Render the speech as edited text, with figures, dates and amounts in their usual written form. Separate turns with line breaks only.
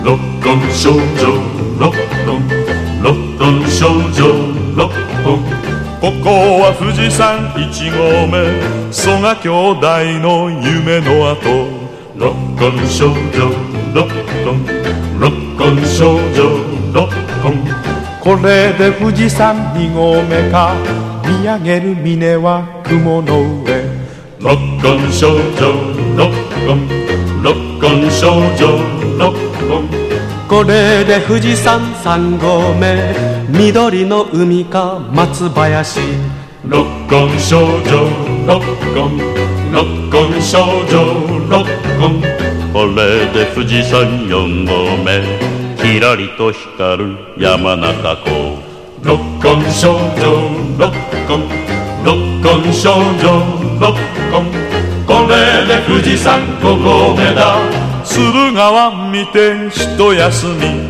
六根少女六根六根少女六根。ここは富士山1合目、曽我兄弟の夢の跡。六根少女六根六根少女六根。
これで富士山2合目か、見上げる峰は雲の上。
六根少女六根六根少女六根。
これで富士山3合目、緑の海か松林。
六根少女六根六根少女六根。これで富士山4合目、きらりと光る山中湖。六根少女六根六根少女六根。これで富士山5合目だ。駿河湾見て一休み。